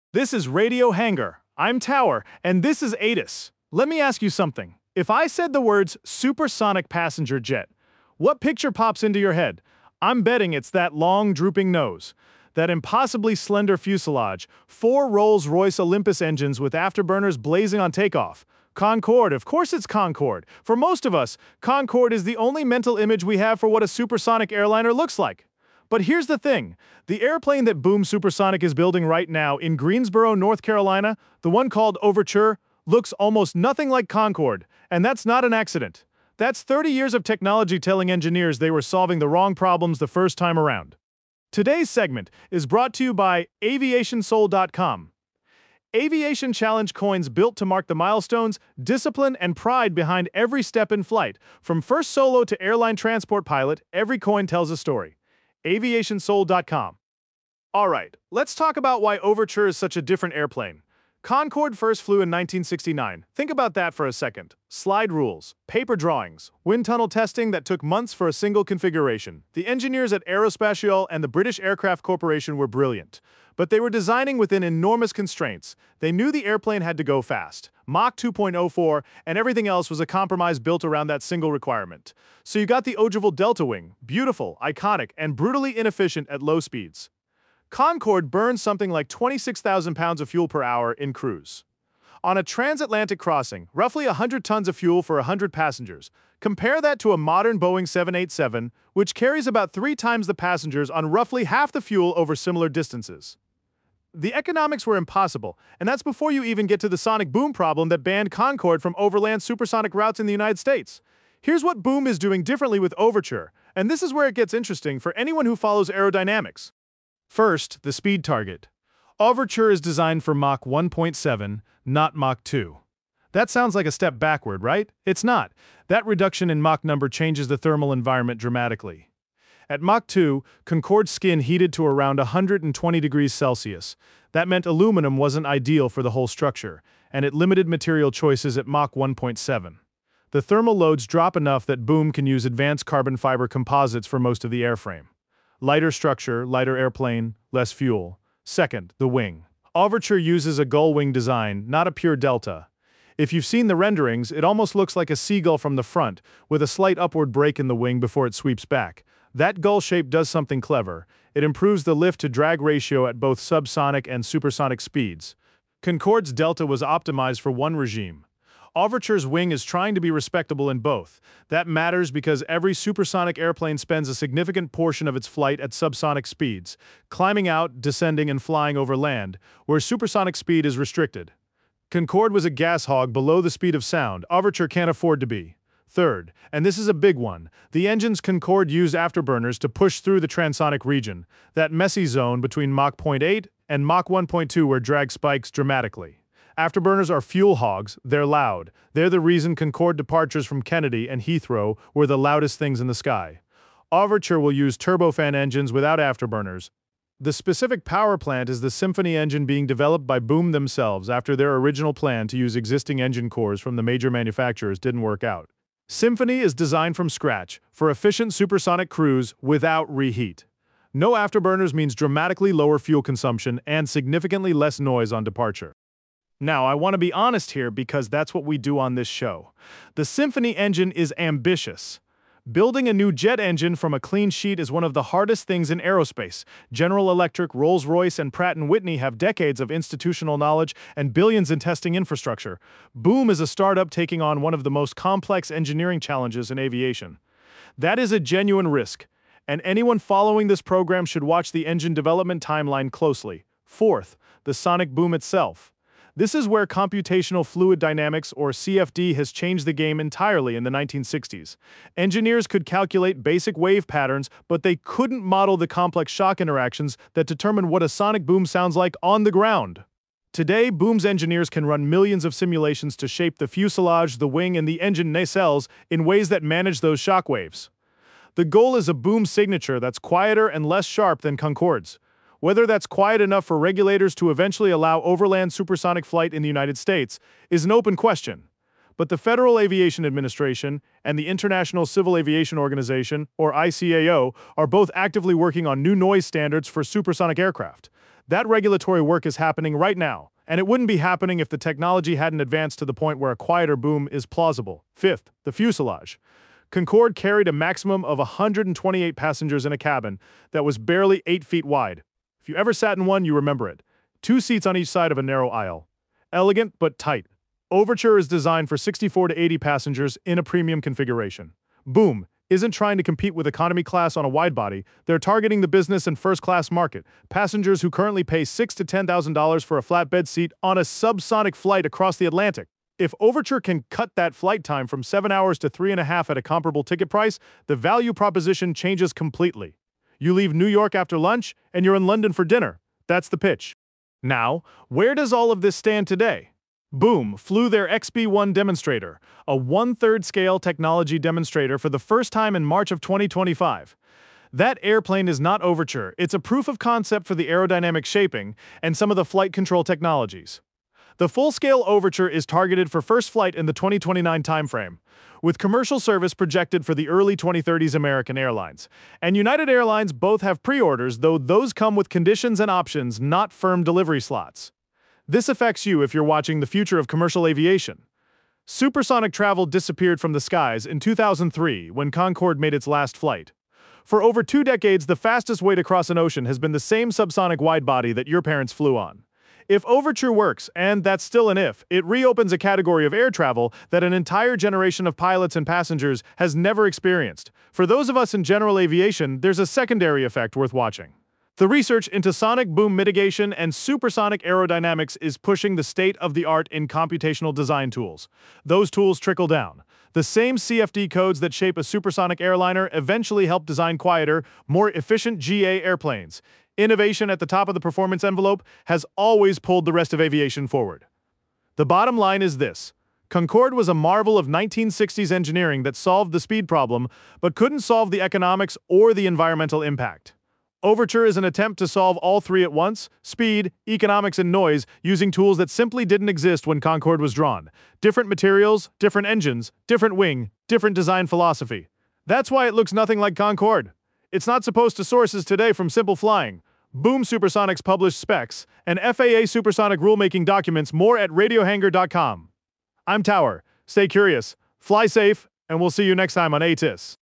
This is Radio Hangar. I'm Tower, and this is ATIS. Let me ask you something. If I said the words supersonic passenger jet, what picture pops into your head? I'm betting it's that long, drooping nose, that impossibly slender fuselage, 4 Rolls-Royce Olympus engines with afterburners blazing on takeoff. Concorde, of course it's Concorde. For most of us, Concorde is the only mental image we have for what a supersonic airliner looks like. But here's the thing. The airplane that Boom Supersonic is building right now in Greensboro, North Carolina, the one called Overture, looks almost nothing like Concorde, and that's not an accident. That's 30 years of technology telling engineers they were solving the wrong problems the first time around. Today's segment is brought to you by AviationSoul.com. Aviation Challenge coins built to mark the milestones, discipline, and pride behind every step in flight. From first solo to airline transport pilot, every coin tells a story. AviationSoul.com. Alright, let's talk about why Overture is such a different airplane. Concorde first flew in 1969. Think about that for a second. Slide rules, paper drawings, wind tunnel testing that took months for a single configuration. The engineers at Aerospatiale and the British Aircraft Corporation were brilliant. But they were designing within enormous constraints. They knew the airplane had to go fast. Mach 2.04, and everything else was a compromise built around that single requirement. So you got the ogival delta wing, beautiful, iconic, and brutally inefficient at low speeds. Concorde burns something like 26,000 pounds of fuel per hour in cruise. On a transatlantic crossing, roughly 100 tons of fuel for 100 passengers. Compare that to a modern Boeing 787, which carries about 3 times the passengers on roughly half the fuel over similar distances. The economics were impossible, and that's before you even get to the sonic boom problem that banned Concorde from overland supersonic routes in the United States. Here's what Boom is doing differently with Overture, and this is where it gets interesting for anyone who follows aerodynamics. First, the speed target. Overture is designed for Mach 1.7, not Mach 2. That sounds like a step backward, right? It's not. That reduction in Mach number changes the thermal environment dramatically. At Mach 2, Concorde's skin heated to around 120 degrees Celsius. That meant aluminum wasn't ideal for the whole structure, and it limited material choices at Mach 1.7. The thermal loads drop enough that Boom can use advanced carbon fiber composites for most of the airframe. Lighter structure, lighter airplane, less fuel. Second, the wing. Overture uses a gull wing design, not a pure delta. If you've seen the renderings, it almost looks like a seagull from the front, with a slight upward break in the wing before it sweeps back. That gull shape does something clever. It improves the lift-to-drag ratio at both subsonic and supersonic speeds. Concorde's delta was optimized for one regime. Overture's wing is trying to be respectable in both. That matters because every supersonic airplane spends a significant portion of its flight at subsonic speeds, climbing out, descending, and flying over land, where supersonic speed is restricted. Concorde was a gas hog below the speed of sound. Overture can't afford to be. Third, and this is a big one, the engines Concorde used afterburners to push through the transonic region, that messy zone between Mach 0.8 and Mach 1.2 where drag spikes dramatically. Afterburners are fuel hogs, they're loud. They're the reason Concorde departures from Kennedy and Heathrow were the loudest things in the sky. Overture will use turbofan engines without afterburners. The specific power plant is the Symphony engine being developed by Boom themselves after their original plan to use existing engine cores from the major manufacturers didn't work out. Symphony is designed from scratch for efficient supersonic cruise without reheat. No afterburners means dramatically lower fuel consumption and significantly less noise on departure. Now, I want to be honest here because that's what we do on this show. The Symphony engine is ambitious. Building a new jet engine from a clean sheet is one of the hardest things in aerospace. General Electric, Rolls-Royce, and Pratt & Whitney have decades of institutional knowledge and billions in testing infrastructure. Boom is a startup taking on one of the most complex engineering challenges in aviation. That is a genuine risk, and anyone following this program should watch the engine development timeline closely. Fourth, the sonic boom itself. This is where computational fluid dynamics, or CFD, has changed the game entirely in the 1960s. Engineers could calculate basic wave patterns, but they couldn't model the complex shock interactions that determine what a sonic boom sounds like on the ground. Today, Boom's engineers can run millions of simulations to shape the fuselage, the wing, and the engine nacelles in ways that manage those shock waves. The goal is a Boom signature that's quieter and less sharp than Concorde's. Whether that's quiet enough for regulators to eventually allow overland supersonic flight in the United States is an open question. But the Federal Aviation Administration and the International Civil Aviation Organization, or ICAO, are both actively working on new noise standards for supersonic aircraft. That regulatory work is happening right now, and it wouldn't be happening if the technology hadn't advanced to the point where a quieter boom is plausible. Fifth, the fuselage. Concorde carried a maximum of 128 passengers in a cabin that was barely 8 feet wide. If you ever sat in one, you remember it. 2 seats on each side of a narrow aisle. Elegant but tight. Overture is designed for 64 to 80 passengers in a premium configuration. Boom isn't trying to compete with economy class on a widebody. They're targeting the business and first-class market, passengers who currently pay $6,000 to $10,000 for a flatbed seat on a subsonic flight across the Atlantic. If Overture can cut that flight time from 7 hours to 3.5 at a comparable ticket price, the value proposition changes completely. You leave New York after lunch, and you're in London for dinner. That's the pitch. Now, where does all of this stand today? Boom flew their XB-1 demonstrator, a 1/3 scale technology demonstrator for the first time in March of 2025. That airplane is not Overture, it's a proof of concept for the aerodynamic shaping and some of the flight control technologies. The full-scale Overture is targeted for first flight in the 2029 timeframe, with commercial service projected for the early 2030s. American Airlines and United Airlines both have pre-orders, though those come with conditions and options, not firm delivery slots. This affects you if you're watching the future of commercial aviation. Supersonic travel disappeared from the skies in 2003 when Concorde made its last flight. For over 2 decades, the fastest way to cross an ocean has been the same subsonic widebody that your parents flew on. If Overture works, and that's still an if, it reopens a category of air travel that an entire generation of pilots and passengers has never experienced. For those of us in general aviation, there's a secondary effect worth watching. The research into sonic boom mitigation and supersonic aerodynamics is pushing the state-of-the-art in computational design tools. Those tools trickle down. The same CFD codes that shape a supersonic airliner eventually help design quieter, more efficient GA airplanes. Innovation at the top of the performance envelope has always pulled the rest of aviation forward. The bottom line is this: Concorde was a marvel of 1960s engineering that solved the speed problem, but couldn't solve the economics or the environmental impact. Overture is an attempt to solve all three at once: speed, economics, and noise, using tools that simply didn't exist when Concorde was drawn. Different materials, different engines, different wing, different design philosophy. That's why it looks nothing like Concorde. It's not supposed to sources today from Simple Flying. Boom Supersonics published specs, and FAA supersonic rulemaking documents. More at radiohangar.com. I'm Tower. Stay curious, fly safe, and we'll see you next time on ATIS.